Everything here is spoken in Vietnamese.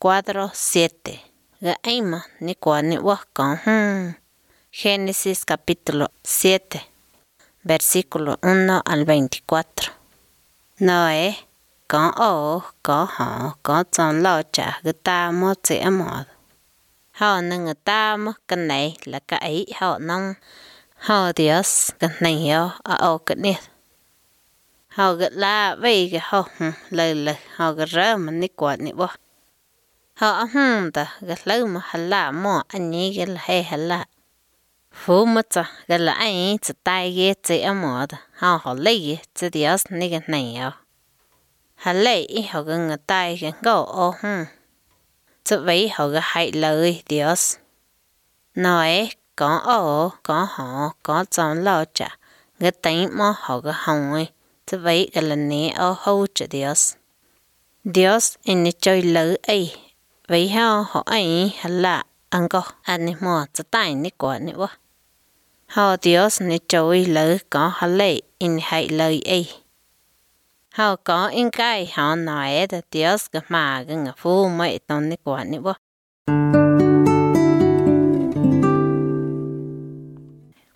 4:7. Gaima ni kwa ni wako. Génesis capítulo 7, versículo 1 al 24. Noé, con con ho, con son lo cha gata mo tse amod. Họ nâng ta mo cái này là cái ấy họ nông. Họ Dios cái này ở cái nè. Họ gật la về cái họ lời họ gật rơ mà ni quạt ni bo. Họ ta gật lâu mà halla mo anh ấy cái là hay halla. Phú mất cho cái là anh chỉ tay cái chỉ amod. Họ lấy cái Dios ni cái này halla họ cái tay cái go cho vậy họ cái hại lời Dios. Nói có họ có chọn lo trả cái tính mà họ cái hồng ấy cho vậy cái là nè hậu cho Dios. Dios in chơi lời ấy vậy họ ấy là anh có anh mà cho tay nè quả nè quá. Họ Dios nè chơi lời có họ lấy in hại lời ấy. Họ có in cái họ nói là Dios cái mà cái phù mấy tông nè quả nè quá.